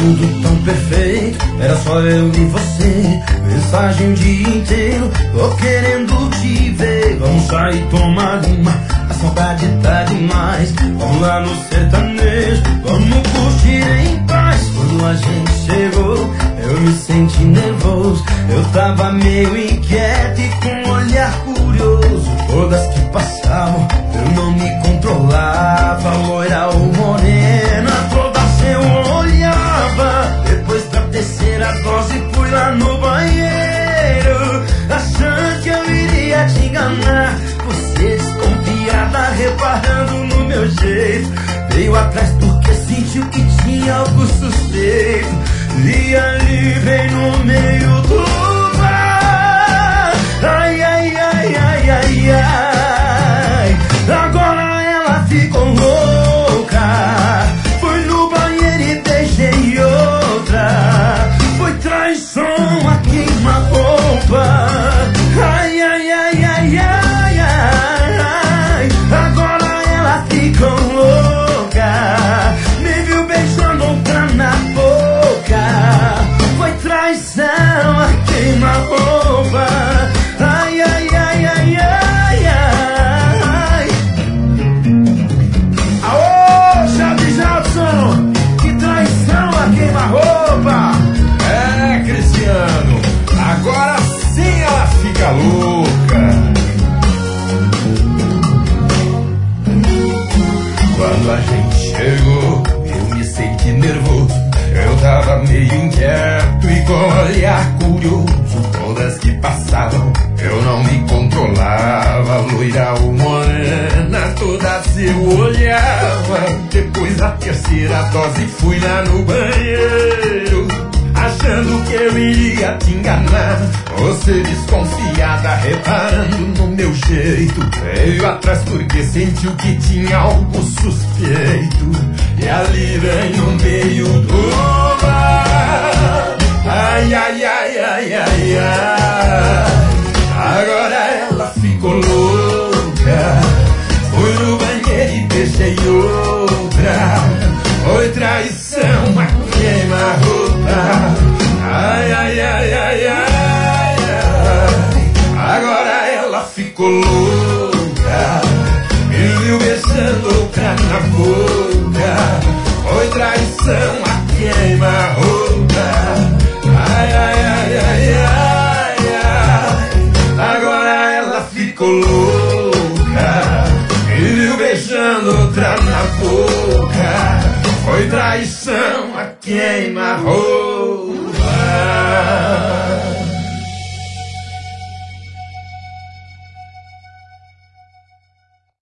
tudo tão perfeito, era só eu e você. Mensagem o dia inteiro, tô querendo te ver. Vamos sair, tomar uma, a saudade tá demais. Vamos lá no sertanejo, vamos curtir em paz. Quando a gente chegou, eu me senti nervoso. Eu tava meio inquieto e com um olhar curioso. Todas que passavam, eu não me controlava. Loira ou morena, todas eu olhava. Depois da terceira dose fui lá no banheiro, achando que eu iria te enganar. Você desconfiada, reparando no meu jeito, veio atrás porque sentiu que tinha algo suspeito. E ali vem no meio do bar. Ai, ai, ai, ai, ai, ai. Agora ela ficou louca. Fui no banheiro e beijei outra. Foi traição a queima-roupa. Ai, ai, ai, ai, ai, ai. Agora ela ficou louca. Me viu beijando outra na boca. Foi traição a queima-roupa. Ai, ai, ai, ai, ai, ai. Aô, Chaves Jackson, que traição a queima-roupa. É, Cristiano, agora sim ela fica louca. Quando a gente chegou, eu me senti nervoso. Eu tava meio inquieto e com olhar curioso. Todas que passavam, eu não me controlava. Loira ou morena, todas eu olhava. Depois da terceira dose fui lá no banheiro, achando que eu iria te enganar. Você desconfiada, reparando no meu jeito, veio atrás porque sentiu que tinha algo suspeito. E ali vem no meio do bar. Ai, ai, ai, ai, ai, ai. Agora ela ficou louca. Fui no banheiro e beijei outra. Foi traição, a queima-roupa. Ai, ai, ai, ai, ai, ai. Agora ela ficou louca. Me viu beijando outra na boca. Foi traição, a queima-roupa. Ai, ai, ai, ai, ai, ai. Agora ela ficou louca. Me viu beijando outra na boca. Foi traição, a queima-roupa.